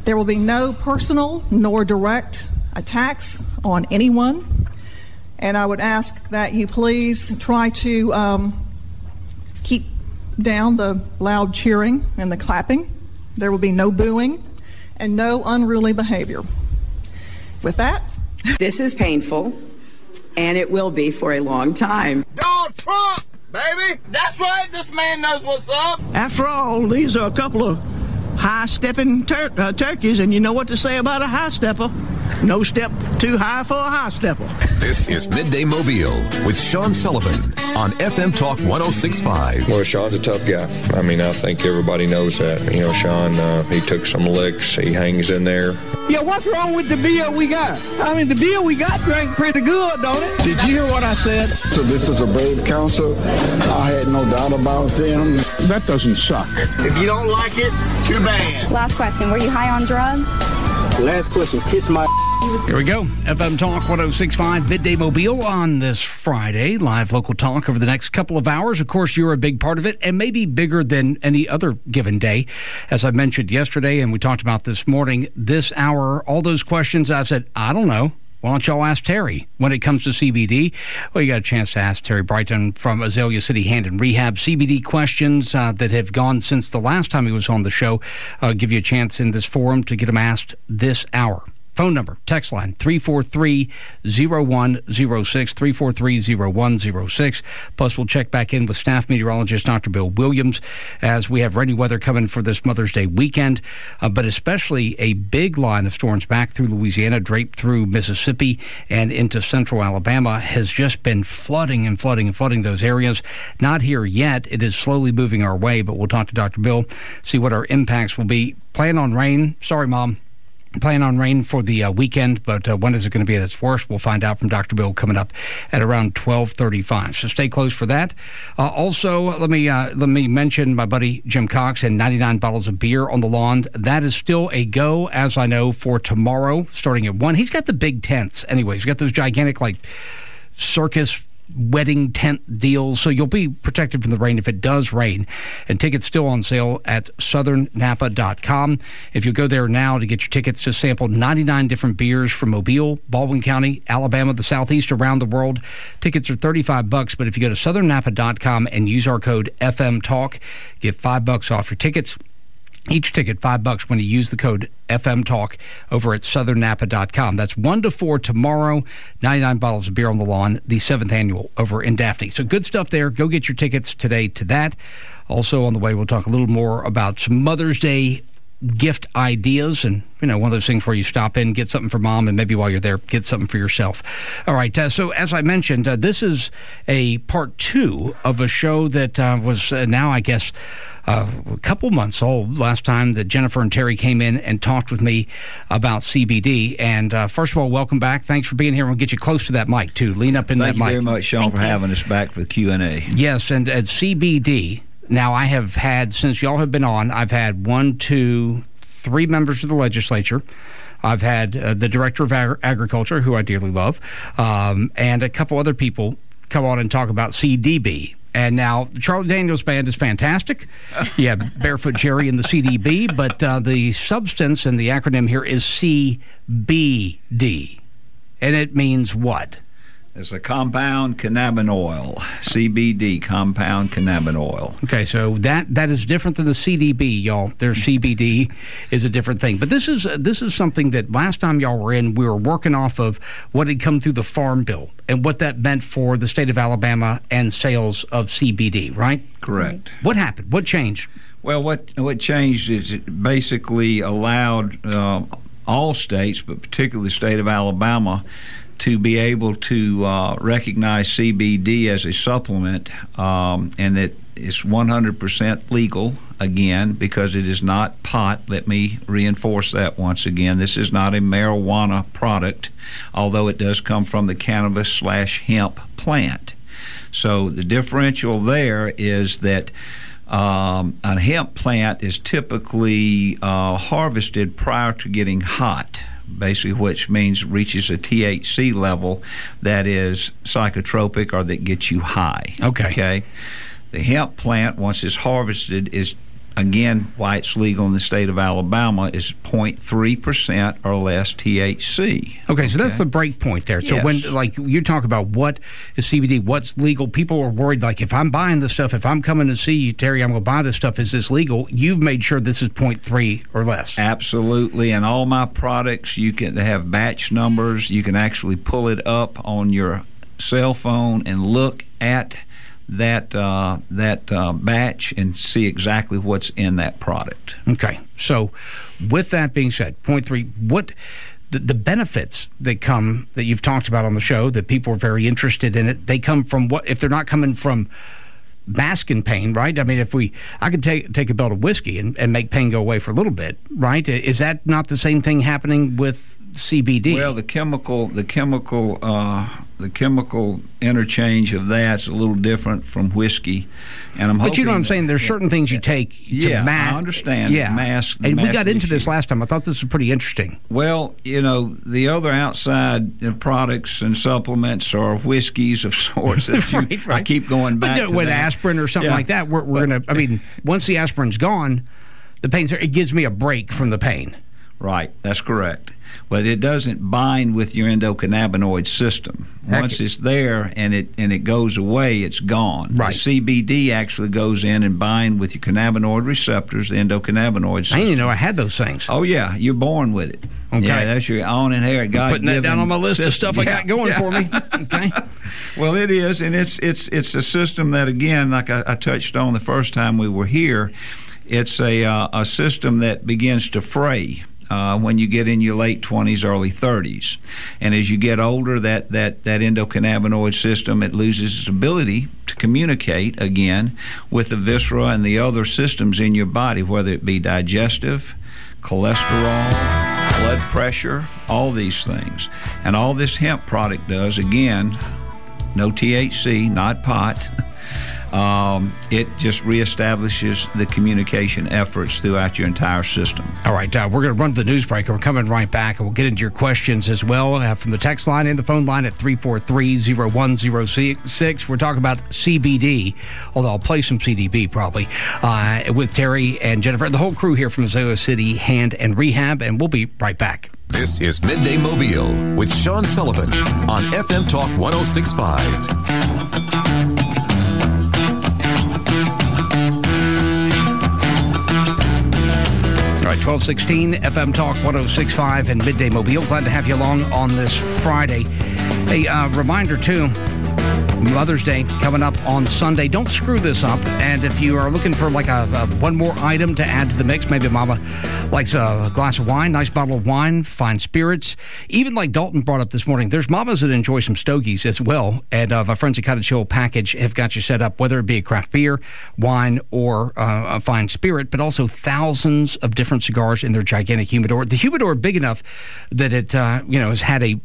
There will be no personal nor direct attacks on anyone. And I would ask that you please try to keep down the loud cheering and the clapping. There will be no booing and no unruly behavior. With that, this is painful, and it will be for a long time. Donald Trump, baby! That's right, this man knows what's up. After all, these are a couple of high-stepping turkeys, and you know what to say about a high-stepper. No step too high for a high-stepper. This is Midday Mobile with Sean Sullivan on FM Talk 106.5. Well, Sean's a tough guy. I mean, I think everybody knows that. You know, Sean, he took some licks. He hangs in there. Yeah, what's wrong with the beer we got? I mean, the beer we got drank pretty good, don't it? Did you hear what I said? So this is a brave council. I had no doubt about them. That doesn't suck. If you don't like it, too bad. Last question, were you high on drugs? Last question, kiss my... Here we go. FM Talk 106.5 Midday Mobile on this Friday. Live local talk over the next couple of hours. Of course, you're a big part of it, and maybe bigger than any other given day. As I mentioned yesterday, and we talked about this morning, this hour, all those questions I've said, I don't know. Why don't y'all ask Terry when it comes to CBD? Well, you got a chance to ask Terry Brighton from Azalea City Hand and Rehab. CBD questions that have gone since the last time he was on the show. I'll give you a chance in this forum to get them asked this hour. Phone number, text line, 343-0106, 343-0106. Plus, we'll check back in with staff meteorologist Dr. Bill Williams as we have rainy weather coming for this Mother's Day weekend, but especially a big line of storms back through Louisiana, draped through Mississippi and into central Alabama, has just been flooding those areas. Not here yet. It is slowly moving our way, but we'll talk to Dr. Bill, see what our impacts will be. Plan on rain. Sorry, Mom. Plan on rain for the weekend, but when is it going to be at its worst? We'll find out from Dr. Bill coming up at around 12:35. So stay close for that. Also, let me mention my buddy Jim Cox and 99 bottles of beer on the lawn. That is still a go, as I know, for tomorrow, starting at 1. He's got the big tents. Anyway, he's got those gigantic, like, circus wedding tent deals, so you'll be protected from the rain if it does rain. And tickets still on sale at southernnapa.com. If you go there now to get your tickets to sample 99 different beers from Mobile, Baldwin County, Alabama, the Southeast, around the world, tickets are $35, but if you go to southernnapa.com and use our code FMTalk, get $5 off your tickets. Each ticket, $5 when you use the code FM Talk over at southernnapa.com. That's 1 to 4 tomorrow. 99 bottles of beer on the lawn, the 7th annual over in Daphne. So good stuff there. Go get your tickets today to that. Also on the way, we'll talk a little more about some Mother's Day gift ideas, and one of those things where you stop in, get something for Mom, and maybe while you're there, get something for yourself. All right, so as I mentioned, this is a part 2 of a show that was now, I guess, a couple months old last time that Jennifer and Terry came in and talked with me about CBD. And first of all, welcome back. Thanks for being here. We'll get you close to that mic, too. Lean up in that mic. Thank you very much, Sean, for having us back for the Q&A. Yes, and at CBD... Now, I have had, since y'all have been on, I've had 1, 2, 3 members of the legislature. I've had the director of agriculture, who I dearly love, and a couple other people come on and talk about CDB. And now, Charlie Daniels Band is fantastic. You have Barefoot Jerry and the CDB, but the substance and the acronym here is CBD. And it means what? It's a compound cannabinoid, CBD, compound cannabinoid. Okay, so that is different than the CDB, y'all. Their CBD is a different thing. But this is something that last time y'all were in, we were working off of what had come through the Farm Bill and what that meant for the state of Alabama and sales of CBD, right? Correct. What happened? What changed? Well, what changed is it basically allowed all states, but particularly the state of Alabama, to be able to recognize CBD as a supplement, and it is 100% legal, again, because it is not pot. Let me reinforce that once again. This is not a marijuana product, although it does come from the cannabis/hemp plant. So the differential there is that a hemp plant is typically harvested prior to getting hot, basically, which means reaches a THC level that is psychotropic or that gets you high. Okay. The hemp plant, once it's harvested, is again, why it's legal in the state of Alabama is 0.3% or less THC. Okay, so that's the break point there. So yes. when, like, you talk about what is CBD, what's legal, people are worried, like, if I'm buying this stuff, if I'm coming to see you, Terry, I'm going to buy this stuff, is this legal? You've made sure this is 0.3 or less. Absolutely, and all my products, you can have batch numbers. You can actually pull it up on your cell phone and look at that batch and see exactly what's in that product. Okay, so with that being said, 0.3, what the benefits that come that you've talked about on the show, that people are very interested in it, they come from what, if they're not coming from masking pain, right? I mean, I could take a belt of whiskey and make pain go away for a little bit, right? Is that not the same thing happening with CBD? Well, the chemical interchange of that's a little different from whiskey, and I'm. But you know what I'm saying? There's certain things you take to mask. I understand. Yeah, and we got into this last time. I thought this was pretty interesting. Well, the other outside products and supplements are whiskeys of sorts that right. I keep going back to with that. aspirin or something like that. We're gonna. I mean, once the aspirin's gone, the pain's there. It gives me a break from the pain. Right, that's correct. But it doesn't bind with your endocannabinoid system. Once it's there and it goes away, it's gone. Right. The CBD actually goes in and bind with your cannabinoid receptors, the endocannabinoid system. I didn't even know I had those things. Oh yeah, you're born with it. Okay. Yeah, that's your own inherent God. Putting that down on my list of stuff I got going for me. Okay. Well, it is, and it's a system that, again, like I touched on the first time we were here, it's a system that begins to fray when you get in your late 20s, early 30s. And as you get older, that endocannabinoid system, it loses its ability to communicate, again, with the viscera and the other systems in your body, whether it be digestive, cholesterol, blood pressure, all these things. And all this hemp product does, again, no THC, not pot, it just reestablishes the communication efforts throughout your entire system. All right, we're going to run to the news break, and we're coming right back, and we'll get into your questions as well from the text line and the phone line at 343-0106. We're talking about CBD, although I'll play some CDB probably, with Terry and Jennifer and the whole crew here from Azalea City Hand and Rehab, and we'll be right back. This is Midday Mobile with Sean Sullivan on FM Talk 106.5. All right, 1216 FM Talk 106.5 and Midday Mobile. Glad to have you along on this Friday. A reminder, too, Mother's Day coming up on Sunday. Don't screw this up. And if you are looking for like a one more item to add to the mix, maybe Mama likes a glass of wine, nice bottle of wine, fine spirits. Even like Dalton brought up this morning, there's mamas that enjoy some stogies as well. And my friends at Cottage Hill Package have got you set up, whether it be a craft beer, wine, or a fine spirit, but also thousands of different cigars in their gigantic humidor. The humidor big enough that it has had a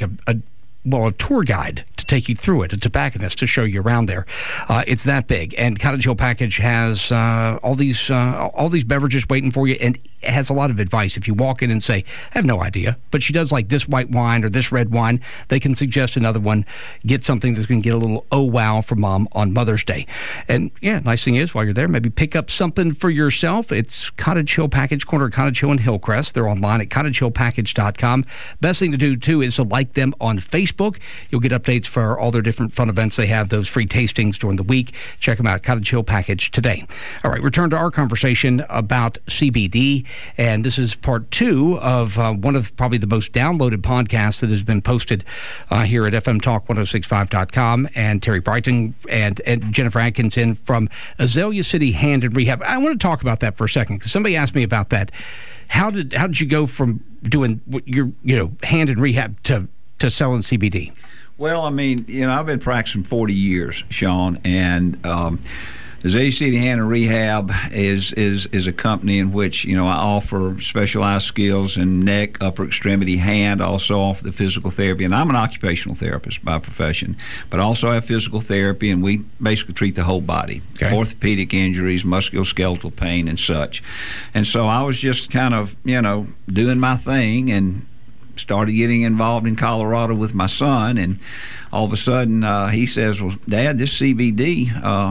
tour guide to take you through it, a tobacconist to show you around there. It's that big. And Cottage Hill Package has all these beverages waiting for you, and it has a lot of advice. If you walk in and say, I have no idea, but she does like this white wine or this red wine, they can suggest another one. Get something that's going to get a little oh wow from Mom on Mother's Day. And yeah, nice thing is, while you're there, maybe pick up something for yourself. It's Cottage Hill Package, corner of Cottage Hill and Hillcrest. They're online at cottagehillpackage.com. Best thing to do, too, is to like them on Facebook. You'll get updates for all their different fun events. They have those free tastings during the week. Check them out, Cottage Hill Package today. All right, return to our conversation about CBD, and this is part 2 of one of probably the most downloaded podcasts that has been posted here at FMTalk1065.com. And Terry Brighton and Jennifer Atkinson from Azalea City Hand and Rehab. I want to talk about that for a second because somebody asked me about that. How did you go from doing your hand and rehab to selling CBD? Well, I mean, I've been practicing 40 years, Sean, and Azalea City Hand and Rehab is a company in which, I offer specialized skills in neck, upper extremity, hand. I also offer the physical therapy, and I'm an occupational therapist by profession, but also have physical therapy, and we basically treat the whole body, orthopedic injuries, musculoskeletal pain, and such. And so I was just kind of, doing my thing and started getting involved in Colorado with my son, and all of a sudden he says, "Well, Dad, this CBD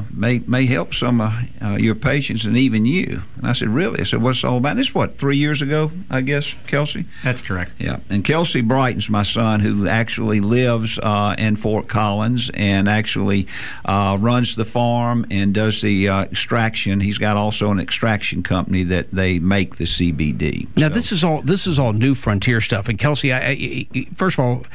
may help some of your patients and even you." And I said, "Really?" I said, "What's it all about?" This is what, 3 years ago, I guess, Kelsey? That's correct. Yeah. And Kelsey Brighton's my son, who actually lives in Fort Collins and actually runs the farm and does the extraction. He's got also an extraction company that they make the CBD. Now, this is all new frontier stuff. And Kelsey, first of all,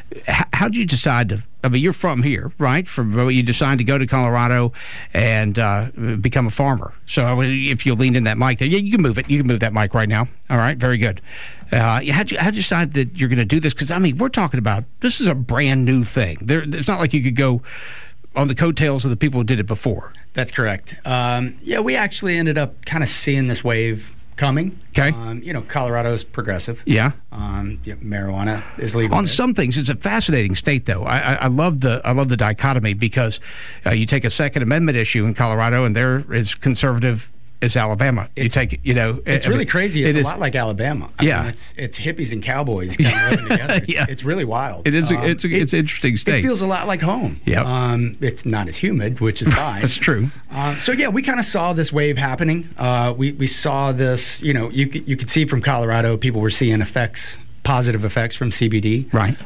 how'd you decide to? I mean, you're from here, right? You decided to go to Colorado and become a farmer. So if you lean in that mic there, yeah, you can move it. You can move that mic right now. All right, very good. How'd you decide that you're going to do this? Because, I mean, we're talking about, this is a brand new thing. It's not like you could go on the coattails of the people who did it before. That's correct. Yeah, we actually ended up kind of seeing this wave coming. Okay. Colorado's progressive. Yeah. Marijuana is legal. On some things, it's a fascinating state, though. I love the dichotomy because you take a Second Amendment issue in Colorado, and they're as conservative as Alabama. It's really crazy. It's a lot like Alabama. I mean, it's hippies and cowboys kind of living together. It's really wild. It is. It's an interesting state. It feels a lot like home. Yeah. It's not as humid, which is fine. That's true. We kind of saw this wave happening. We saw this. You could see from Colorado, people were seeing positive effects from CBD. Right.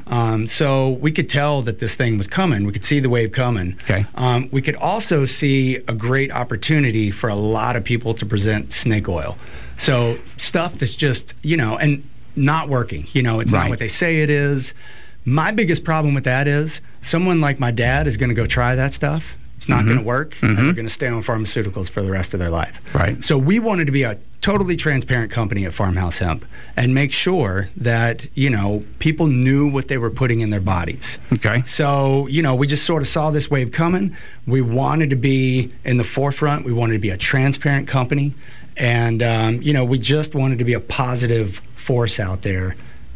So we could tell that this thing was coming. We could see the wave coming. Okay. We could also see a great opportunity for a lot of people to present snake oil. So stuff that's just, and not working. It's not what they say it is. My biggest problem with that is someone like my dad is going to go try that stuff. It's not going to work, and they're going to stay on pharmaceuticals for the rest of their life. Right. So we wanted to be a totally transparent company at Farmhouse Hemp and make sure that, people knew what they were putting in their bodies. Okay. So, we just sort of saw this wave coming. We wanted to be in the forefront. We wanted to be a transparent company. And, we just wanted to be a positive force out there.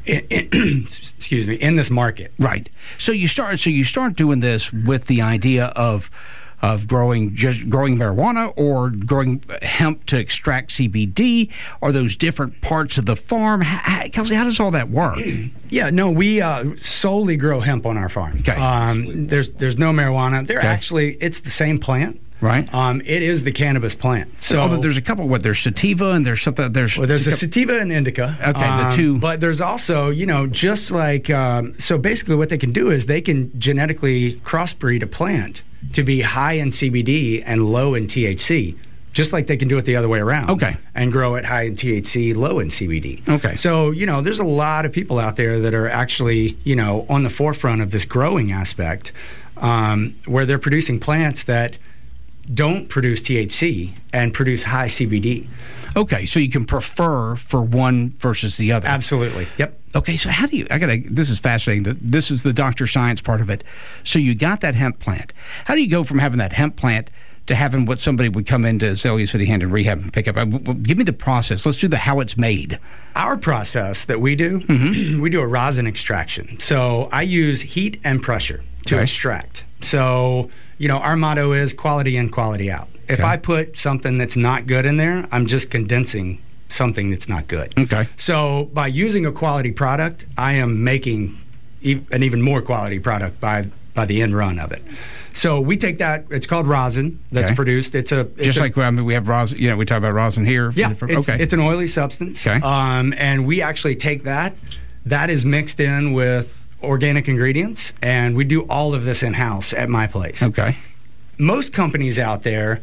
In this market. Right. So you start doing this with the idea of growing marijuana or growing hemp to extract CBD, or those different parts of the farm. Kelsey, how does all that work? Yeah, no, we solely grow hemp on our farm. Okay. There's no marijuana. It's the same plant. Right. It is the cannabis plant. So there's a couple. There's sativa and there's something. There's a sativa and indica. Okay, the two. But there's also, just like so basically what they can do is they can genetically crossbreed a plant to be high in CBD and low in THC. Just like they can do it the other way around. Okay. And grow it high in THC, low in CBD. Okay. So, there's a lot of people out there that are actually, on the forefront of this growing aspect, where they're producing plants that don't produce THC and produce high CBD. Okay, so you can prefer for one versus the other. Absolutely. Yep. Okay, so how do you? This is fascinating. This is the doctor science part of it. So you got that hemp plant. How do you go from having that hemp plant to having what somebody would come into Azalea City Hand and Rehab and pick up? Give me the process. Let's do how it's made. Our process that we do, we do a rosin extraction. So I use heat and pressure to extract. So, our motto is quality in, quality out. If I put something that's not good in there, I'm just condensing something that's not good. Okay. So by using a quality product, I am making an even more quality product by the end run of it. So we take that. It's called rosin that's produced. It's we have rosin. We talk about rosin here. Yeah. It's an oily substance. Okay. And we actually take that. That is mixed in with organic ingredients, and we do all of this in-house at my place. Okay. Most companies out there,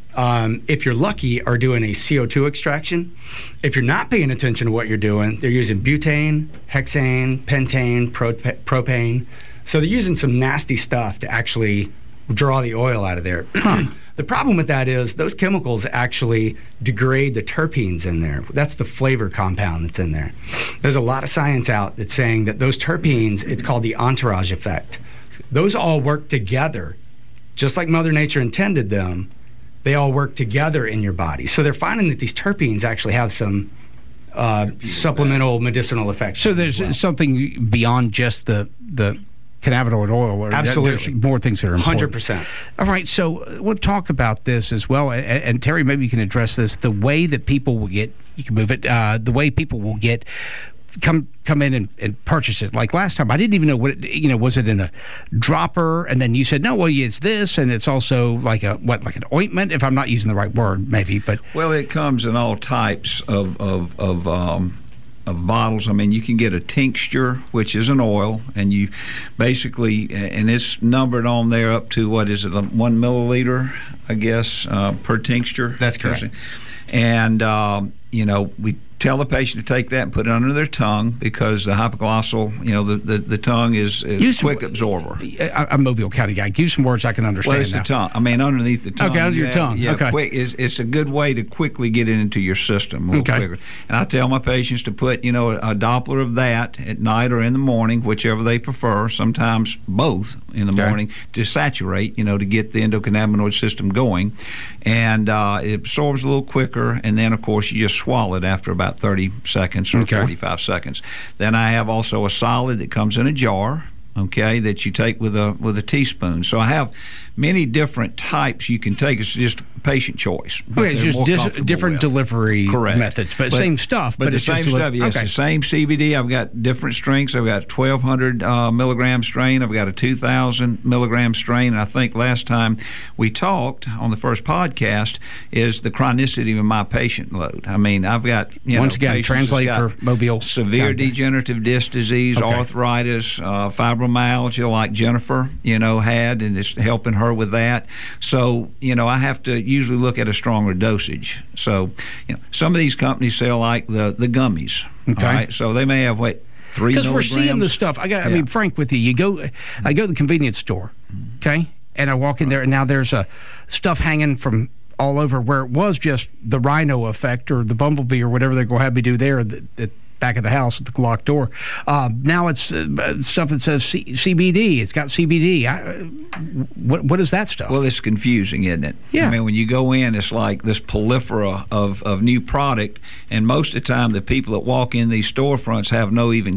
if you're lucky, are doing a CO2 extraction. If you're not paying attention to what you're doing, they're using butane, hexane, pentane, propane. So they're using some nasty stuff to actually draw the oil out of there. The problem with that is those chemicals actually degrade the terpenes in there. That's the flavor compound that's in there. There's a lot of science out that's saying that those terpenes, it's called the entourage effect. Those all work together, just like Mother Nature intended them. They all work together in your body. So they're finding that these terpenes actually have some supplemental medicinal effects. So there's something beyond just the cannabinoid oil. Or absolutely. There's more things that are important. 100%. All right, so we'll talk about this as well. And Terry, maybe you can address this. The way that people will get, you can move it, the way people will get come in and purchase it. Like last time, I didn't even know what was it in a dropper, and then you said no. Well, it's this, and it's also like an ointment. If I'm not using the right word, maybe, but well, it comes in all types of bottles. I mean, you can get a tincture, which is an oil, and you basically, and it's numbered on there up to, what is it, 1 milliliter, I guess, per tincture. That's correct. And, we tell the patient to take that and put it under their tongue, because the hypoglossal, the tongue is a quick absorber. I'm Mobile County guy. Use some words I can understand. Well, it's now. the tongue. I mean, underneath the tongue. Okay, under your tongue. Yeah, okay. Quick. It's a good way to quickly get it into your system a little quicker. And I tell my patients to put, a Doppler of that at night or in the morning, whichever they prefer. Sometimes both in the morning, to saturate, to get the endocannabinoid system going, and it absorbs a little quicker. And then, of course, you just swallow it after about 30 seconds or 45 seconds. Then I have also a solid that comes in a jar, that you take with a teaspoon. So I have many different types you can take. It's just patient choice. Okay, it's just different delivery methods, but same stuff. But the same stuff, yes. The same CBD. I've got different strengths. I've got 1,200 milligram strain. I've got a 2,000 milligram strain. And I think last time we talked on the first podcast is the chronicity of my patient load. I mean, I've got, once again, translate for Mobile. Severe degenerative disc disease, arthritis, fibromyalgia, like Jennifer, had, and it's helping her with that. So, I have to usually look at a stronger dosage. So, some of these companies sell like the gummies. Okay. All right? So they may have 3 milligrams. Because we're seeing the stuff. I mean, frank with you. I go to the convenience store, okay, and I walk in there, and now there's stuff hanging from all over, where it was just the rhino effect or the bumblebee or whatever they're going to have me do there at the back of the house with the locked door. Now it's stuff that says CBD. It's got CBD. What is that stuff? Well, it's confusing, isn't it? Yeah. I mean, when you go in, it's like this plethora of new product, and most of the time the people that walk in these storefronts have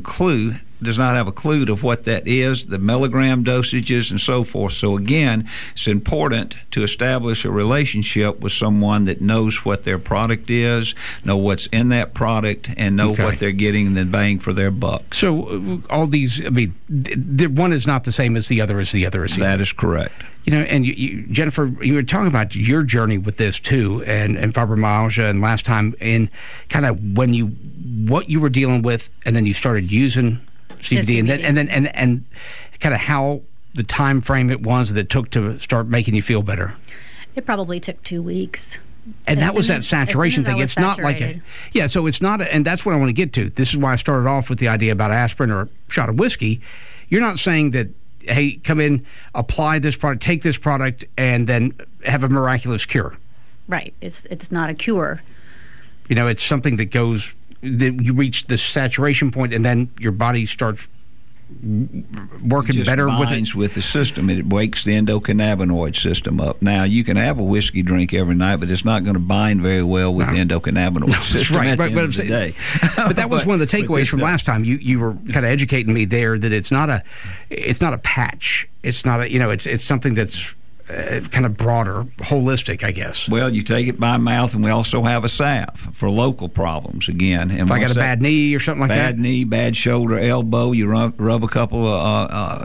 does not have a clue of what that is, the milligram dosages and so forth. So again, it's important to establish a relationship with someone that knows what their product is, know what's in that product, and know what they're getting and then bang for their buck. So all these, I mean, one is not the same as the other is the other. That is correct. And you, Jennifer, you were talking about your journey with this too, and fibromyalgia, and last time in kind of what you were dealing with, and then you started using CBD, and kind of how the time frame it was that it took to start making you feel better. It probably took 2 weeks. And that was that saturation thing. It's not like so it's not, and that's what I want to get to. This is why I started off with the idea about aspirin or a shot of whiskey. You're not saying that, hey, come in, apply this product, take this product, and then have a miraculous cure. Right. It's not a cure. It's something that goes, that you reach the saturation point, and then your body starts working better with it. With the system. It wakes the endocannabinoid system up. Now, you can have a whiskey drink every night, but it's not going to bind very well with the endocannabinoid system at the end of the day. But that was one of the takeaways from last time. You were kind of educating me there that it's not a patch. It's not it's something that's kind of broader, holistic, I guess. Well, you take it by mouth, and we also have a salve for local problems again. And if I got a bad knee or something like that? Bad knee, bad shoulder, elbow, you rub a couple of,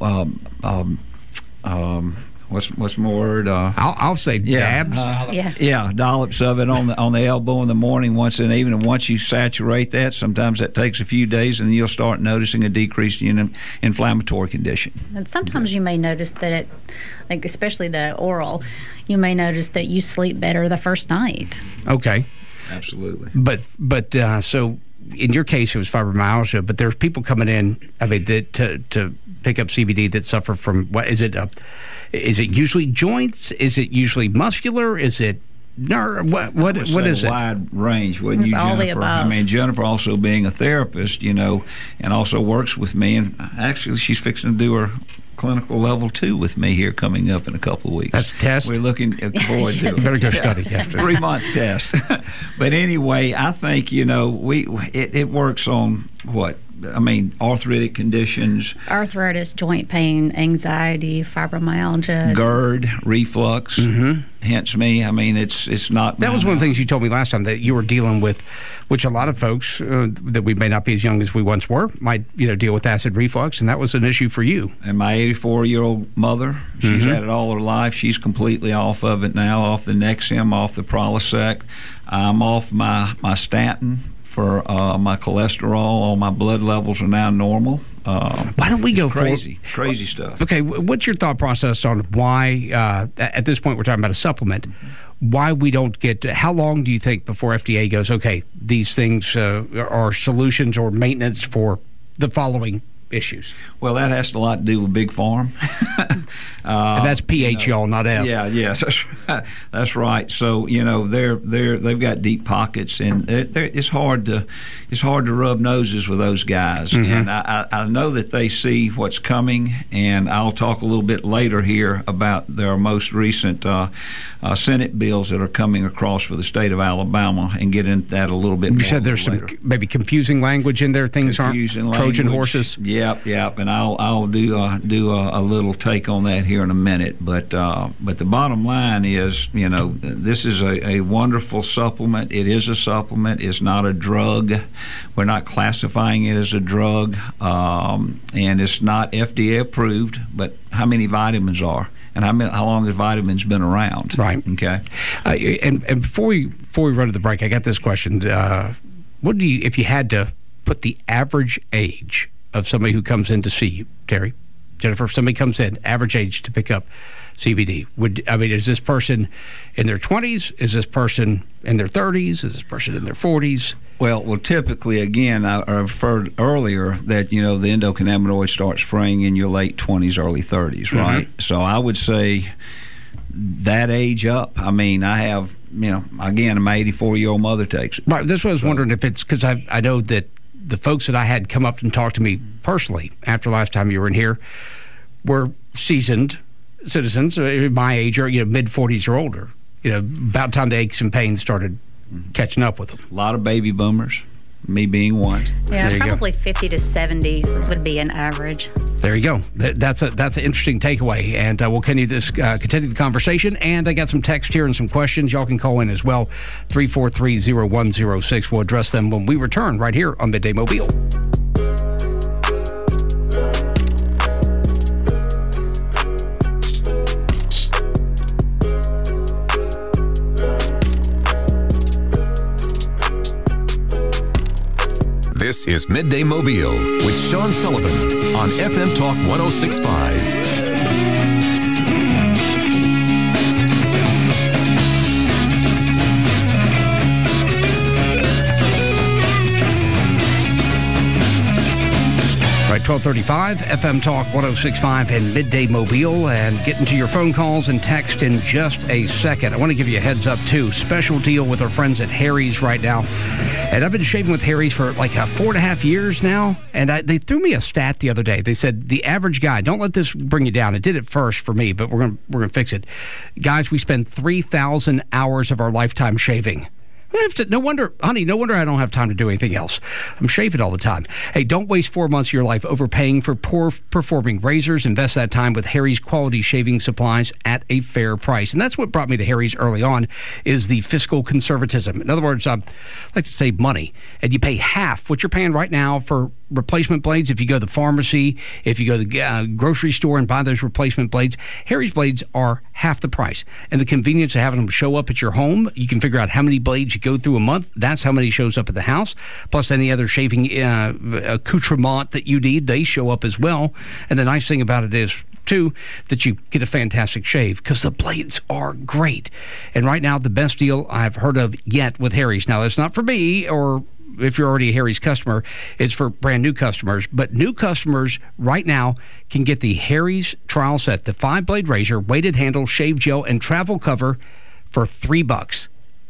what's my word? I'll say dabs. Dollops of it on the elbow in the morning, once in the evening. And once you saturate that, sometimes that takes a few days, and you'll start noticing a decrease in inflammatory condition. And sometimes you may notice that especially the oral, you may notice that you sleep better the first night. Okay. Absolutely. But so in your case, it was fibromyalgia, but there's people coming in, to pick up CBD that suffer from, what is it? Is it usually joints? Is it usually muscular? Is it nerve? What is it? Wide range, wouldn't you, Jennifer? All the above. I mean, Jennifer also being a therapist, and also works with me, and actually she's fixing to do her clinical level 2 with me here coming up in a couple of weeks. That's a test? We're looking forward to it. Better go study after. 3-month test. But anyway, I think, it works on arthritic conditions, arthritis, joint pain, anxiety, fibromyalgia, GERD, reflux. Hence me. I mean, it's not. That was one of the things you told me last time that you were dealing with, which a lot of folks that we may not be as young as we once were might deal with acid reflux, and that was an issue for you. And my 84-year-old mother, she's had it all her life. She's completely off of it now, off the Nexium, off the Prilosec. I'm off my statin for my cholesterol. All my blood levels are now normal. Why don't we go crazy stuff? Okay, what's your thought process on why, at this point we're talking about a supplement, why we don't get, how long do you think before FDA goes, okay, these things are solutions or maintenance for the following issues? Well, that has a lot to do with Big Farm. And that's PH, y'all, not F. Yes, that's right. So they've got deep pockets, and it's hard to rub noses with those guys. And I know that they see what's coming, and I'll talk a little bit later here about their most recent Senate bills that are coming across for the state of Alabama, and get into that a little bit more. You said there's some maybe confusing language in there. Things aren't Trojan horses. Yep, and I'll do a little take on that here in a minute. But the bottom line is, this is a wonderful supplement. It is a supplement. It's not a drug. We're not classifying it as a drug, and it's not FDA approved. But how many vitamins are? And how long has vitamins been around? Right. Okay. And before we run to the break, I got this question. What do you, if you had to put the average age of somebody who comes in to see you, Terry, Jennifer, if somebody comes in, average age to pick up CBD, is this person in their 20s? Is this person in their 30s? Is this person in their 40s? Well, typically, again, I referred earlier that, the endocannabinoid starts fraying in your late 20s, early 30s, right? So I would say that age up. I mean, I have, again, my 84-year-old mother takes it. Right. That's what I was wondering if it's because I know that the folks that I had come up and talk to me personally after last time you were in here were seasoned citizens, my age, or mid-40s or older. About the time the aches and pains started catching up with them. A lot of baby boomers, me being one. Yeah, probably 50 to 70 would be an average. There you go. That's an interesting takeaway, and we'll continue the conversation. And I got some text here and some questions. Y'all can call in as well. 343-0106. We'll address them when we return right here on Midday Mobile. This is Midday Mobile with Sean Sullivan on FM Talk 106.5. Right, 1235, FM Talk 106.5 and Midday Mobile, and getting to your phone calls and text in just a second. I want to give you a heads up, too. Special deal with our friends at Harry's right now. And I've been shaving with Harry's for like 4.5 years now, and they threw me a stat the other day. They said the average guy, don't let this bring you down. It did it first for me, but we're gonna fix it. Guys, we spend 3,000 hours of our lifetime shaving. No wonder I don't have time to do anything else. I'm shaving all the time. Hey, don't waste 4 months of your life overpaying for poor-performing razors. Invest that time with Harry's quality shaving supplies at a fair price. And that's what brought me to Harry's early on, is the fiscal conservatism. In other words, I like to save money. And you pay half what you're paying right now for replacement blades. If you go to the pharmacy, if you go to the grocery store and buy those replacement blades, Harry's blades are half the price. And the convenience of having them show up at your home, you can figure out how many blades you go through a month. That's how many shows up at the house. Plus any other shaving accoutrement that you need, they show up as well. And the nice thing about it is, too, that you get a fantastic shave because the blades are great. And right now, the best deal I've heard of yet with Harry's. Now, that's not for me, or if you're already a Harry's customer, it's for brand new customers. But new customers right now can get the Harry's trial set, the 5-blade razor, weighted handle, shave gel, and travel cover for $3.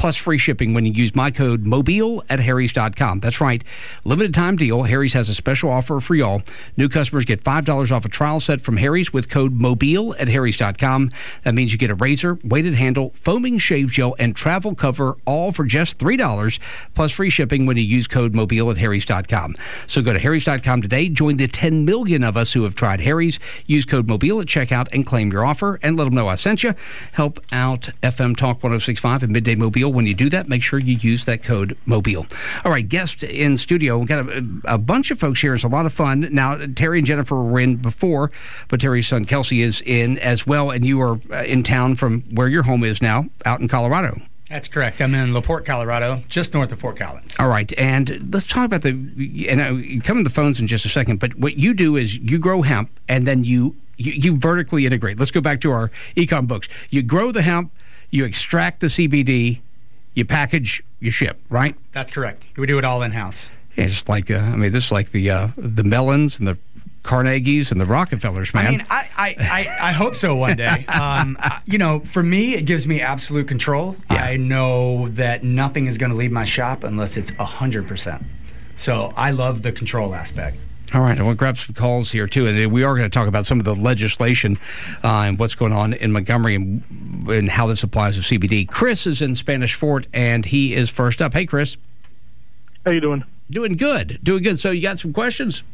plus free shipping when you use my code Mobile at Harrys.com. That's right. Limited time deal. Harry's has a special offer for y'all. New customers get $5 off a trial set from Harry's with code Mobile at Harrys.com. That means you get a razor, weighted handle, foaming shave gel, and travel cover, all for just $3 plus free shipping when you use code Mobile at Harrys.com. So go to Harrys.com today. Join the 10 million of us who have tried Harry's. Use code Mobile at checkout and claim your offer, and let them know I sent you. Help out FM Talk 1065 and Midday Mobile. When you do that, make sure you use that code Mobile. All right, guest in studio. We've got a bunch of folks here. It's a lot of fun. Now, Terry and Jennifer were in before, but Terry's son Kelsey is in as well, and you are in town from where your home is now, out in Colorado. That's correct. I'm in LaPorte, Colorado, just north of Fort Collins. All right, and let's talk about and come to the phones in just a second, but what you do is you grow hemp, and then you vertically integrate. Let's go back to our econ books. You grow the hemp, you extract the CBD, you package, you ship, right? That's correct. We do it all in-house. Yeah, it's like, this is like the Mellons and the Carnegies and the Rockefellers, man. I mean, I hope so one day. For me, it gives me absolute control. Yeah. I know that nothing is going to leave my shop unless it's 100%. So I love the control aspect. All right, I want to grab some calls here, too. And we are going to talk about some of the legislation and what's going on in Montgomery and how this applies to CBD. Chris is in Spanish Fort, and he is first up. Hey, Chris. How you doing? Doing good. So you got some questions?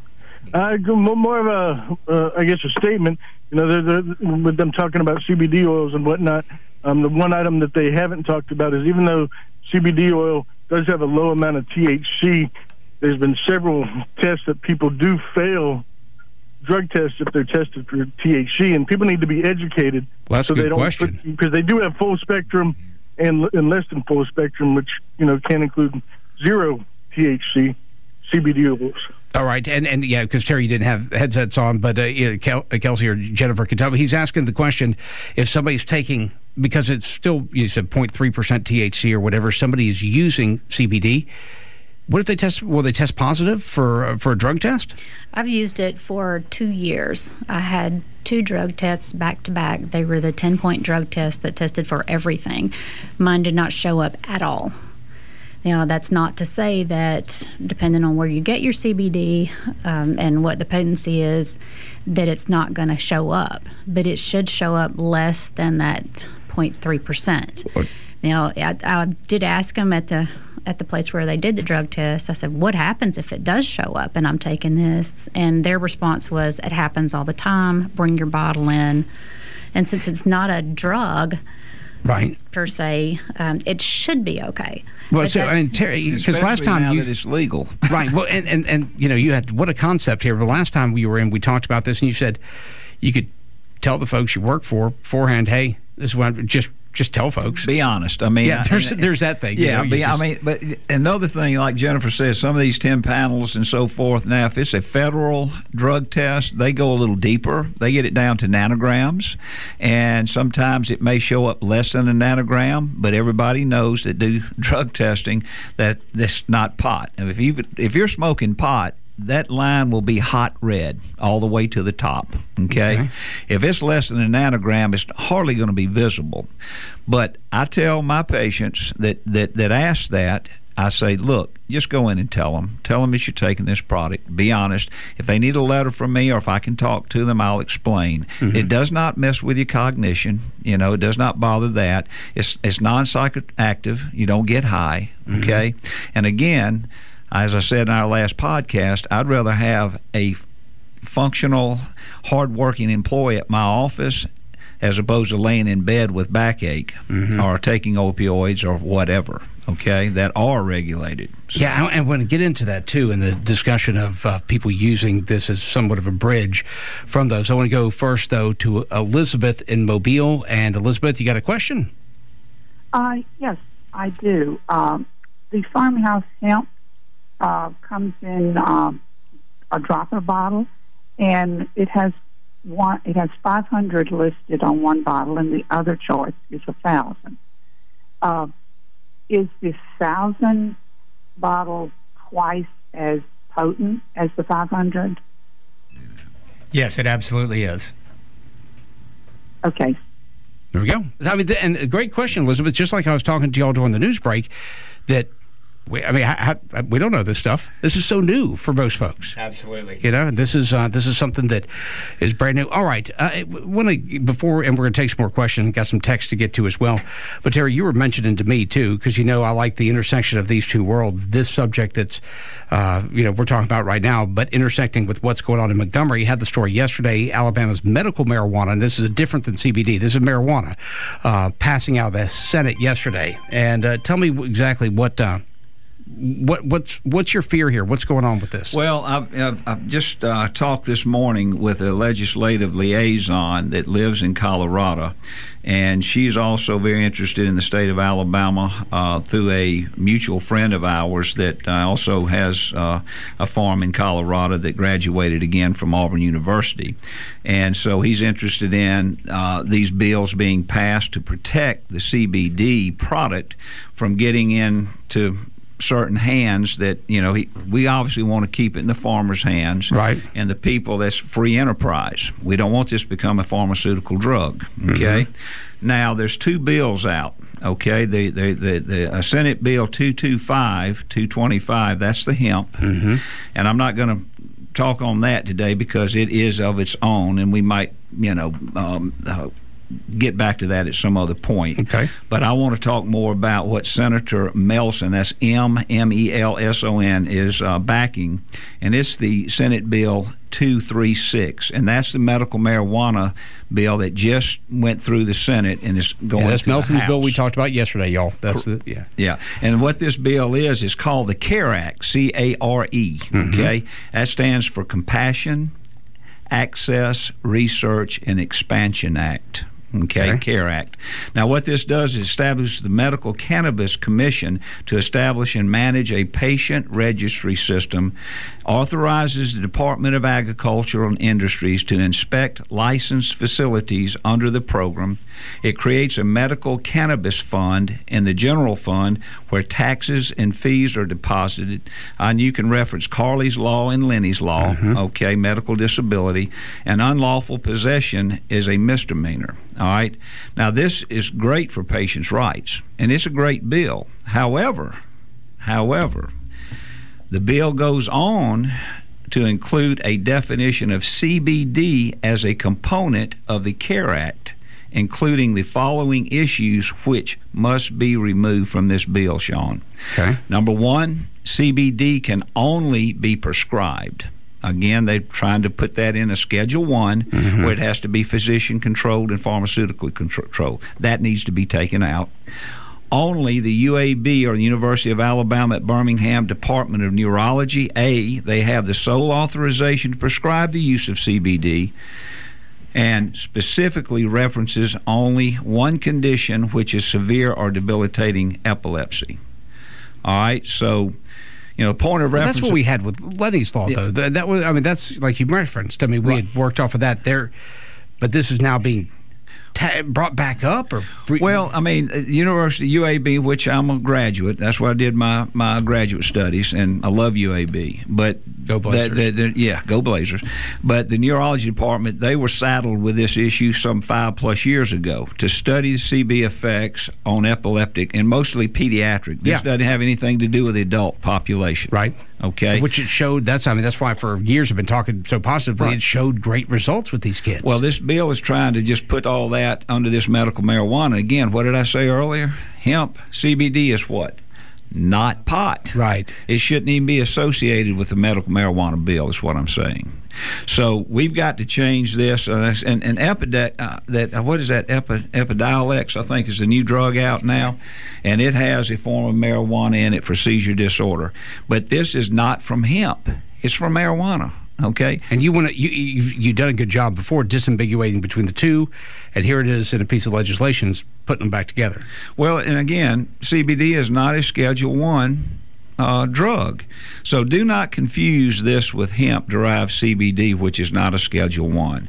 More of a statement. With them talking about CBD oils and whatnot, the one item that they haven't talked about is even though CBD oil does have a low amount of THC, there's been several tests that people do fail, drug tests, if they're tested for THC, and people need to be educated. Well, that's a good question. Because they do have full spectrum and less than full spectrum, which can include zero THC CBD oils. All right, and yeah, because Terry didn't have headsets on, but Kelsey or Jennifer can tell me. He's asking the question, if somebody's taking, because it's still, you said 0.3% THC or whatever, somebody is using CBD, what if they test, will they test positive for a drug test? I've used it for 2 years. I had 2 drug tests back to back. They were the 10-point drug tests that tested for everything. Mine did not show up at all. That's not to say that, depending on where you get your CBD and what the potency is, that it's not going to show up. But it should show up less than that 0.3%. I did ask them at the place where they did the drug test. I said, what happens if it does show up and I'm taking this? And their response was, it happens all the time. Bring your bottle in. And since it's not a drug, right, per se, it should be okay. Well, Terry, because last time now that it's legal, right? Well, and you had, what a concept here. The last time we were in, we talked about this, and you said you could tell the folks you work for beforehand, hey, this is what just tell folks. Be honest. I mean, yeah, there's that thing. Yeah, but another thing, like Jennifer says, some of these 10 panels and so forth. Now, if it's a federal drug test, they go a little deeper. They get it down to nanograms, and sometimes it may show up less than a nanogram. But everybody knows that do drug testing that that's not pot. And if you're smoking pot, that line will be hot red all the way to the top, okay? If it's less than a nanogram, it's hardly going to be visible. But I tell my patients that ask that, I say, look, just go in and tell them that you're taking this product. Be honest. If they need a letter from me or if I can talk to them, I'll explain. It does not mess with your cognition. It does not bother that. It's non-psychoactive. You don't get high, okay? And again, as I said in our last podcast, I'd rather have a functional, hard-working employee at my office as opposed to laying in bed with backache or taking opioids or whatever, okay, that are regulated. So. Yeah, and I want to get into that, too, in the discussion of people using this as somewhat of a bridge from those. I want to go first, though, to Elizabeth in Mobile. And, Elizabeth, you got a question? Yes, I do. The farmhouse hemp comes in a dropper bottle, and it has 500 listed on one bottle, and the other choice is 1,000. Is the 1,000 bottle twice as potent as the 500? Yes, it absolutely is. Okay. There we go. I mean, and a great question, Elizabeth. Just like I was talking to y'all during the news break, that we don't know this stuff. This is so new for most folks. Absolutely. And this is something that is brand new. All right. Before, and we're going to take some more questions. Got some text to get to as well. But Terry, you were mentioning to me too, because I like the intersection of these two worlds. This subject that's we're talking about right now, but intersecting with what's going on in Montgomery. You had the story yesterday. Alabama's medical marijuana, and this is different than CBD. This is marijuana passing out of the Senate yesterday. And tell me exactly what's your fear here? What's going on with this? Well, I've just talked this morning with a legislative liaison that lives in Colorado, and she's also very interested in the state of Alabama through a mutual friend of ours that also has a farm in Colorado that graduated again from Auburn University. And so he's interested in these bills being passed to protect the CBD product from getting into certain hands that we obviously want to keep it in the farmers' hands, right? And the people, that's free enterprise. We don't want this to become a pharmaceutical drug. Okay. Now there's two bills out. Okay, the Senate Bill 225, that's the hemp, and I'm not going to talk on that today because it is of its own, and we might get back to that at some other point. Okay. But I want to talk more about what Senator Melson, that's Melson, is backing, and it's the Senate Bill 236, and that's the medical marijuana bill that just went through the Senate and is going that's to Melson's the House. bill we talked about yesterday, y'all. That's Yeah. And what this bill is called the CARE Act, CARE. Okay. That stands for Compassion, Access, Research, and Expansion Act. Okay, CARE Act. Now, what this does is establish the Medical Cannabis Commission to establish and manage a patient registry system, authorizes the Department of Agriculture and Industries to inspect licensed facilities under the program. It creates a medical cannabis fund in the general fund where taxes and fees are deposited. And you can reference Carley's Law and Lenny's Law, okay, medical disability, and unlawful possession is a misdemeanor. All right. Now, this is great for patients' rights, and it's a great bill. However, the bill goes on to include a definition of CBD as a component of the CARE Act, including the following issues which must be removed from this bill, Sean. Okay. Number one, CBD can only be prescribed. Again, they're trying to put that in a Schedule 1 where it has to be physician-controlled and pharmaceutically controlled. That needs to be taken out. Only the UAB, or the University of Alabama at Birmingham Department of Neurology, they have the sole authorization to prescribe the use of CBD, and specifically references only one condition, which is severe or debilitating epilepsy. All right, so point of reference. That's what we had with Lenny's Law, though. That was, that's like you referenced. I mean, we had worked off of that there, but this is now being brought back up, or well, University UAB, which I'm a graduate. That's where I did my graduate studies, and I love UAB. But go Blazers! Go Blazers! But the neurology department, they were saddled with this issue some 5+ years ago to study the CB effects on epileptic and mostly pediatric. This doesn't have anything to do with the adult population, right? Okay, which it showed. That's why for years I've been talking so positively. Right. It showed great results with these kids. Well, this bill is trying to just put all that under this medical marijuana. Again, what did I say earlier? Hemp, CBD is what? Not pot. Right. It shouldn't even be associated with the medical marijuana bill, is what I'm saying. So we've got to change this. What is that? Epidiolex, I think, is the new drug out now, and it has a form of marijuana in it for seizure disorder. But this is not from hemp; it's from marijuana. Okay. And you've done a good job before disambiguating between the two, and here it is in a piece of legislation putting them back together. Well, and again, CBD is not a Schedule 1 drug. So do not confuse this with hemp-derived CBD, which is not a Schedule 1.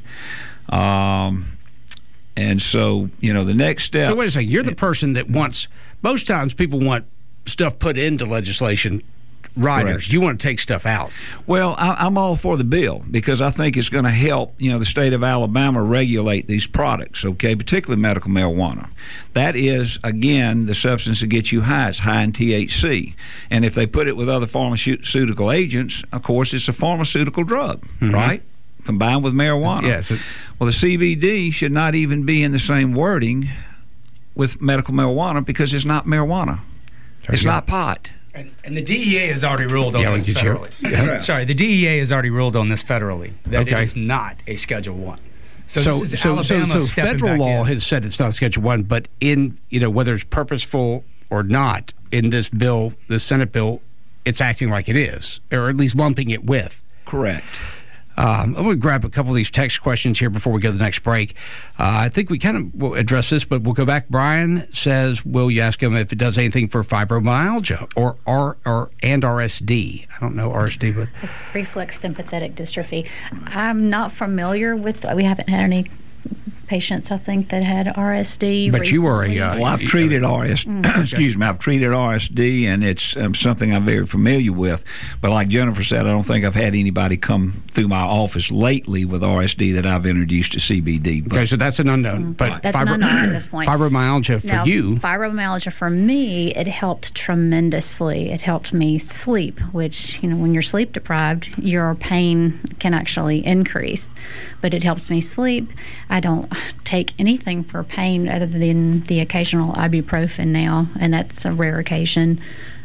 And so, the next step... So wait a second. You're the person that wants... Most times people want stuff put into legislation riders. Correct. You want to take stuff out. Well, I'm all for the bill because I think it's going to help, the state of Alabama regulate these products, okay, particularly medical marijuana. That is, again, the substance that gets you high. It's high in THC. And if they put it with other pharmaceutical agents, of course, it's a pharmaceutical drug, right? Combined with marijuana. Yes. Well, the CBD should not even be in the same wording with medical marijuana because it's not marijuana. It's not pot. And the DEA has already ruled on this federally. Sorry, the DEA has already ruled on this federally that it is not a Schedule 1. So federal law has said it's not Schedule 1, but in, whether it's purposeful or not, in this bill, the Senate bill, it's acting like it is, or at least lumping it with. Correct. I'm going to grab a couple of these text questions here before we go to the next break. I think we kind of will address this, but we'll go back. Brian says, will you ask him if it does anything for fibromyalgia and RSD? I don't know RSD, but... It's reflex sympathetic dystrophy. I'm not familiar with... We haven't had any patients, I think, that had RSD. But recently. You were a... well, I've treated RSD. Excuse me. I've treated RSD, and it's something I'm very familiar with. But like Jennifer said, I don't think I've had anybody come through my office lately with RSD that I've introduced to CBD. Okay, so that's an unknown. But that's an unknown at this point. Fibromyalgia for you? Fibromyalgia for me, it helped tremendously. It helped me sleep, which, when you're sleep deprived, your pain can actually increase. But it helps me sleep. I don't take anything for pain other than the occasional ibuprofen now, and that's a rare occasion.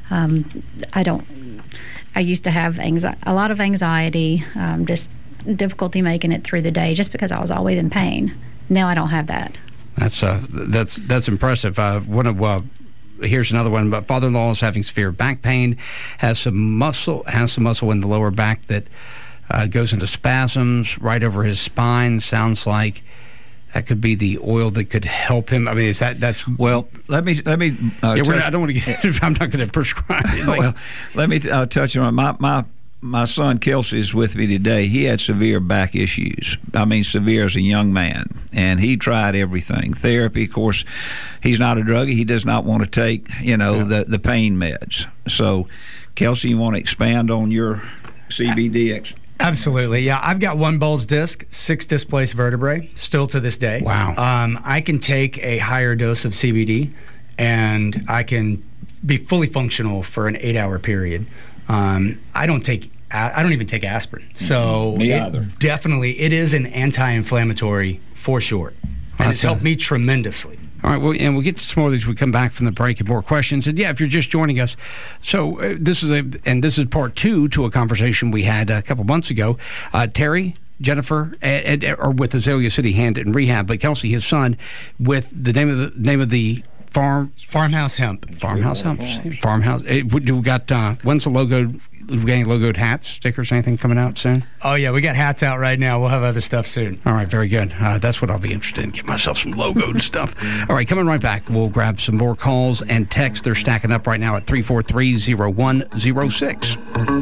I used to have a lot of anxiety, just difficulty making it through the day just because I was always in pain. Now I don't have that. That's impressive. Here's another one. But father-in-law is having severe back pain, has some muscle in the lower back that goes into spasms right over his spine. Sounds like that could be the oil that could help him. I mean, that's well. Let me. I don't want to get. I'm not going to prescribe it. Well, let me touch on my son Kelsey is with me today. He had severe back issues. I mean, severe as a young man, and he tried everything. Therapy, of course. He's not a druggie. He does not want to take the pain meds. So, Kelsey, you want to expand on your CBD? Absolutely, yeah. I've got 1 Bell's disc, 6 displaced vertebrae, still to this day. Wow. I can take a higher dose of CBD, and I can be fully functional for an 8-hour period. I don't even take aspirin. So me either. It is an anti-inflammatory for sure, and it's helped me tremendously. All right, well, and we'll get to some more of these when we come back from the break and more questions. And, if you're just joining us, so this is part 2 to a conversation we had a couple months ago. Terry, Jennifer, are with Azalea City Hand and Rehab, but Kelsey, his son, with the name of the Farmhouse Hemp. Farmhouse Hemp. Farmhouse. Do we got when's the logo? We got any logoed hats, stickers, anything coming out soon? Oh yeah, we got hats out right now. We'll have other stuff soon. All right, very good. That's what I'll be interested in. Get myself some logoed stuff. All right, coming right back. We'll grab some more calls and texts. They're stacking up right now at 343-0106.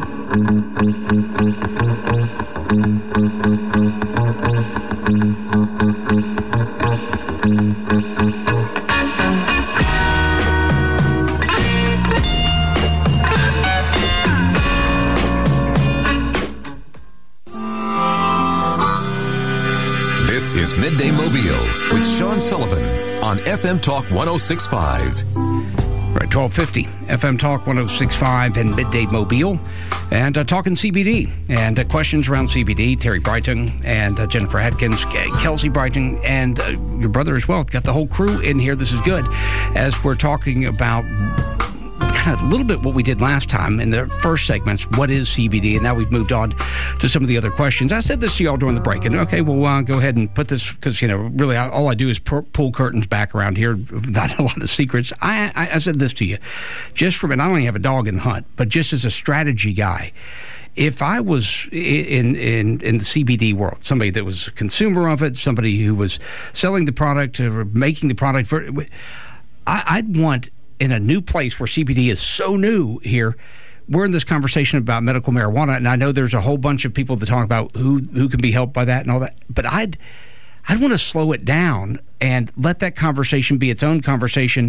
This is Midday Mobile with Sean Sullivan on FM Talk 106.5. Right, 1250 FM Talk 106.5 and Midday Mobile, and talking CBD and questions around CBD. Terry Brighton and Jennifer Atkins, Kelsey Brighton, and your brother as well. Got the whole crew in here. This is good as we're talking about kind of a little bit what we did last time in the first segments. What is CBD? And now we've moved on to some of the other questions. I said this to y'all during the break, and okay, we'll go ahead and put this, because really all I do is pull curtains back around here. Not a lot of secrets. I said this to you, just from, and I don't even have a dog in the hunt, but just as a strategy guy. If I was in the CBD world, somebody that was a consumer of it, somebody who was selling the product or making the product, I'd want, in a new place where CBD is so new here, we're in this conversation about medical marijuana, and I know there's a whole bunch of people that talk about who can be helped by that and all that, but I'd want to slow it down and let that conversation be its own conversation,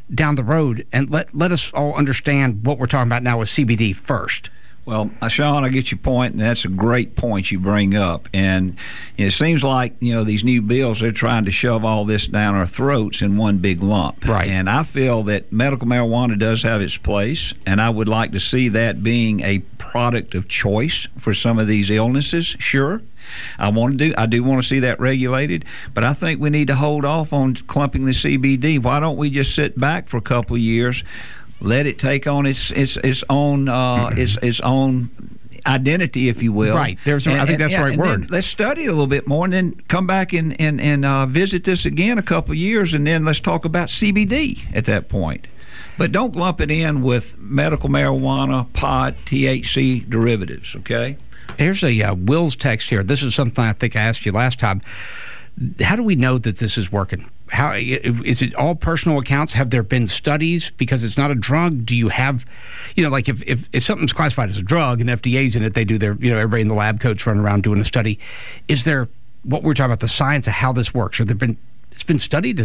down the road? And let us all understand what we're talking about now with CBD first. Well, Sean, I get your point, and that's a great point you bring up. And it seems like, these new bills, they're trying to shove all this down our throats in one big lump. Right. And I feel that medical marijuana does have its place, and I would like to see that being a product of choice for some of these illnesses, sure. I do want to see that regulated, but I think we need to hold off on clumping the CBD. Why don't we just sit back for a couple of years, let it take on its own its own identity, if you will. Right. I think that's the right word. Let's study it a little bit more, and then come back and visit this again a couple of years, and then let's talk about CBD at that point. But don't lump it in with medical marijuana, pot, THC derivatives. Okay. Here's a Will's text here. This is something I think I asked you last time. How do we know that this is working? How is it all personal accounts? Have there been studies? Because it's not a drug. Do you have, like if something's classified as a drug and FDA's in it, they do their, everybody in the lab coats run around doing a study. Is there, what we're talking about, the science of how this works? It's been studied?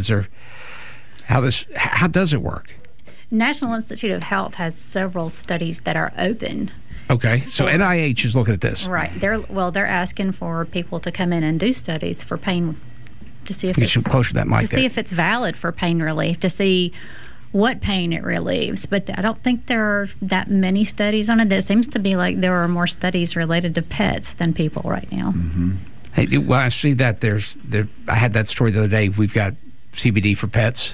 How does it work? National Institute of Health has several studies that are open. Okay, so NIH is looking at this. Right. They're asking for people to come in and do studies for pain to see if Get you closer to that mic see if it's valid for pain relief, to see what pain it relieves. But I don't think there are that many studies on it. It seems to be like there are more studies related to pets than people right now. Mm-hmm. Hey, well, I see that I had that story the other day. We've got CBD for pets.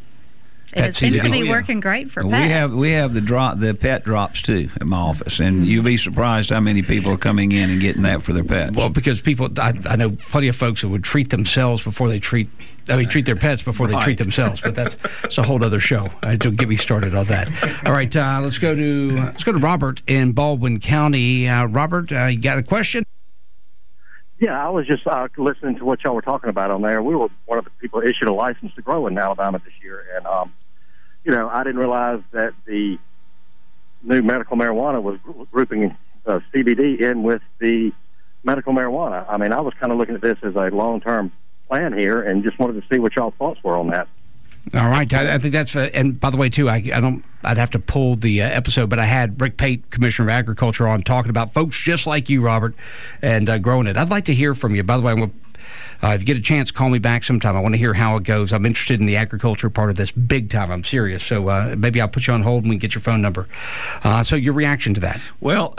It seems to be working great for pets. We have the pet drops too at my office, and you'll be surprised how many people are coming in and getting that for their pets. Well, because I know plenty of folks who would treat themselves before they treat their pets before they treat themselves. But that's a whole other show. Don't get me started on that. All right, let's go to Robert in Baldwin County. Robert, you got a question? Yeah, I was just listening to what y'all were talking about on there. We were one of the people who issued a license to grow in Alabama this year, and I didn't realize that the new medical marijuana was grouping CBD in with the medical marijuana. I mean, I was kind of looking at this as a long-term plan here, and just wanted to see what y'all's thoughts were on that. All right, I think that's and by the way too, I'd have to pull the episode, but I had Rick Pate, Commissioner of Agriculture, on talking about folks just like you, Robert, and growing it. I'd like to hear from you. By the way, if you get a chance, call me back sometime. I want to hear how it goes. I'm interested in the agriculture part of this big time. I'm serious. So maybe I'll put you on hold and we can get your phone number. So your reaction to that? Well,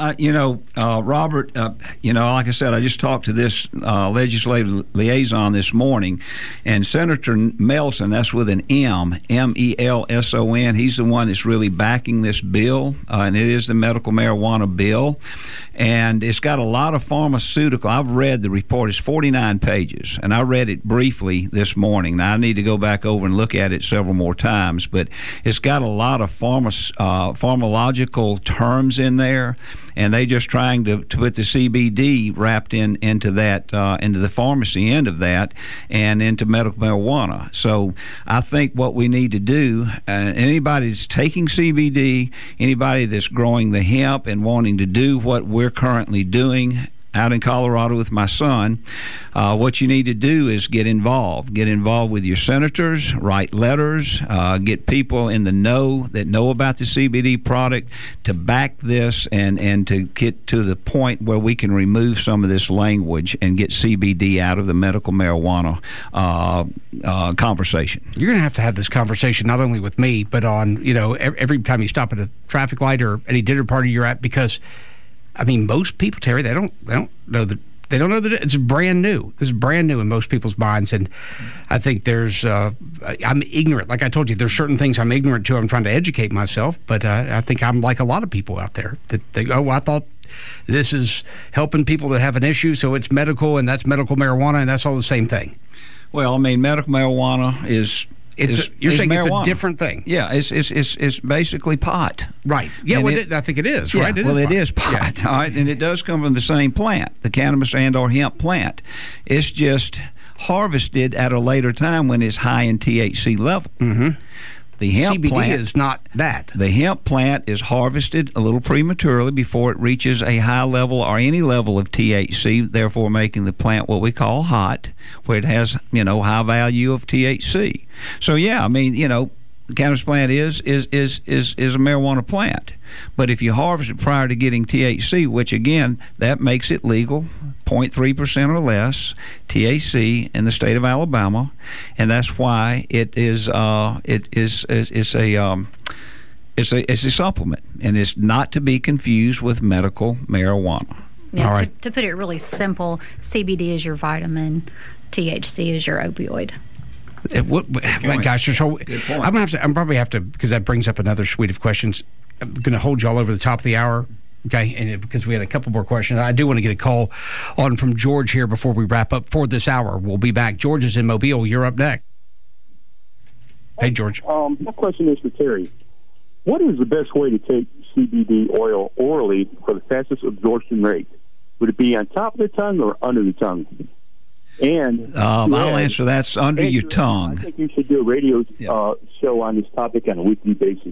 Robert, like I said, I just talked to this legislative liaison this morning, and Senator Melson, that's with an M, M-E-L-S-O-N, he's the one that's really backing this bill, and it is the medical marijuana bill. And it's got a lot of pharmaceutical. I've read the report. It's 49 pages, and I read it briefly this morning. Now, I need to go back over and look at it several more times, but it's got a lot of pharmacological terms in there, and they just trying to put the CBD wrapped into that, into the pharmacy end of that, and into medical marijuana. So I think what we need to do, anybody that's taking CBD, anybody that's growing the hemp and wanting to do what we're currently doing out in Colorado with my son, what you need to do is get involved with your senators, write letters, get people in the know that know about the CBD product to back this, and to get to the point where we can remove some of this language and get CBD out of the medical marijuana conversation. You're going to have this conversation not only with me, but on every time you stop at a traffic light or any dinner party you're at, because I mean, most people, Terry, they don't know that it's brand new. This is brand new in most people's minds, and I think I'm ignorant. Like I told you, there's certain things I'm ignorant to. I'm trying to educate myself, but I think I'm like a lot of people out there that they go, I thought this is helping people that have an issue, so it's medical, and that's medical marijuana, and that's all the same thing. Well, I mean, medical marijuana is. You're saying marijuana. It's a different thing. Yeah, it's basically pot. Right. Yeah, I think it is, right? It is pot, all right? And it does come from the same plant, the cannabis and or hemp plant. It's just harvested at a later time when it's high in THC level. Mm-hmm. The hemp CBD plant is not that. The hemp plant is harvested a little prematurely before it reaches a high level or any level of THC, therefore making the plant what we call hot, where it has, high value of THC. So, yeah, I mean, cannabis plant is a marijuana plant. But if you harvest it prior to getting THC, which again, that makes it legal, 0.3% or less THC in the state of Alabama, and that's why it's a supplement, and it's not to be confused with medical marijuana. Yeah, all right. To put it really simple, CBD is your vitamin, THC is your opioid. Gosh, so I'm probably have to, because that brings up another suite of questions. I'm going to hold you all over the top of the hour, okay? And because we had a couple more questions, I do want to get a call on from George here before we wrap up for this hour. We'll be back. George is in Mobile. You're up next. Hey, George. My question is for Terry. What is the best way to take CBD oil orally for the fastest absorption rate? Would it be on top of the tongue or under the tongue? And I'll answer that's under your tongue. I think you should do a radio show on this topic on a weekly basis.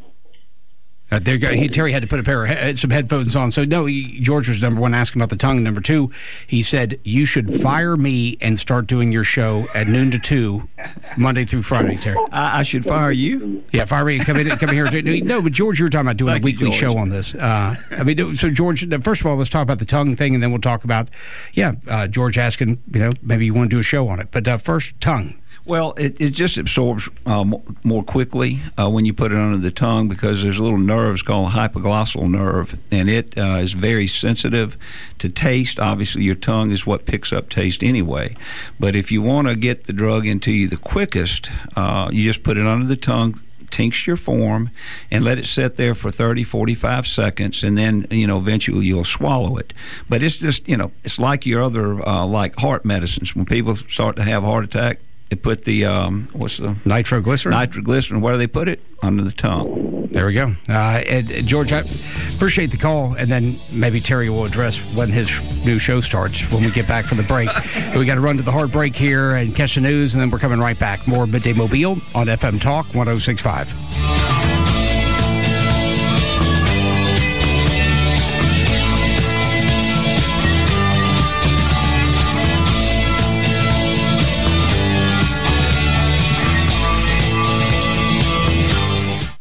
Terry had to put some headphones on. So, no, George was number one asking about the tongue. Number two, he said, you should fire me and start doing your show at noon to 2, Monday through Friday, Terry. I should fire you? Yeah, fire me and come here. No, but George, you were talking about doing a weekly show on this. So, George, first of all, let's talk about the tongue thing, and then we'll talk about, George asking, maybe you want to do a show on it. But first, tongue. Well, it just absorbs more quickly when you put it under the tongue, because there's little nerves called hypoglossal nerve, and it is very sensitive to taste. Obviously, your tongue is what picks up taste anyway. But if you want to get the drug into you the quickest, you just put it under the tongue, tincture form, and let it sit there for 30, 45 seconds, and then, eventually you'll swallow it. But it's just, it's like your other, like heart medicines. When people start to have a heart attack, they put the, nitroglycerin? Nitroglycerin. Where do they put it? Under the tongue. There we go. And George, I appreciate the call, and then maybe Terry will address when his new show starts when we get back from the break. We got to run to the hard break here and catch the news, and then we're coming right back. More Midday Mobile on FM Talk 106.5.